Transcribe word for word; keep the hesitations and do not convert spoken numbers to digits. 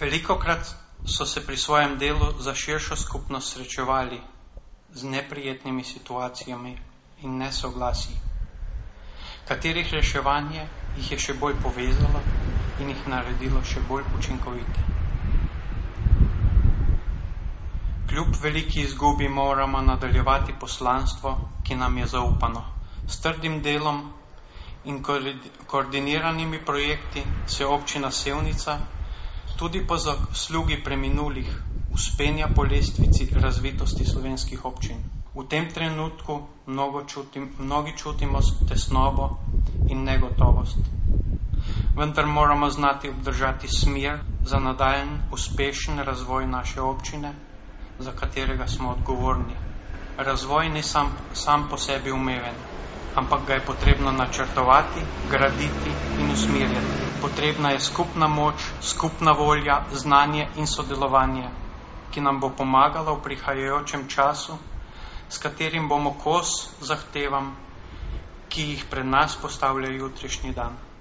Velikokrat so se pri svojem delu za širšo skupnost srečevali z neprijetnimi situacijami in nesoglasji, katerih reševanje jih je še bolj povezalo in jih naredilo še bolj učinkovite. Kljub veliki izgubi moramo nadaljevati poslanstvo, ki nam je zaupano. S trdim delom in koordiniranimi projekti se občina Sevnica tudi po zaslugi preminulih vzpenja po lestvici razvitosti slovenskih občin. V tem trenutku mnogo čutim, mnogi čutimo tesnobo in negotovost. Vendar moramo znati obdržati smer za nadaljen uspešen razvoj naše občine, za katerega smo odgovorni. Razvoj ni sam, sam po sebi umeven, ampak ga je potrebno načrtovati, graditi in usmerjati. Potrebna je skupna moč, skupna volja, znanje in sodelovanje, ki nam bo pomagalo v prihajajočem času, s katerim bomo kos zahtevam, ki jih pred nas postavlja jutrišnji dan.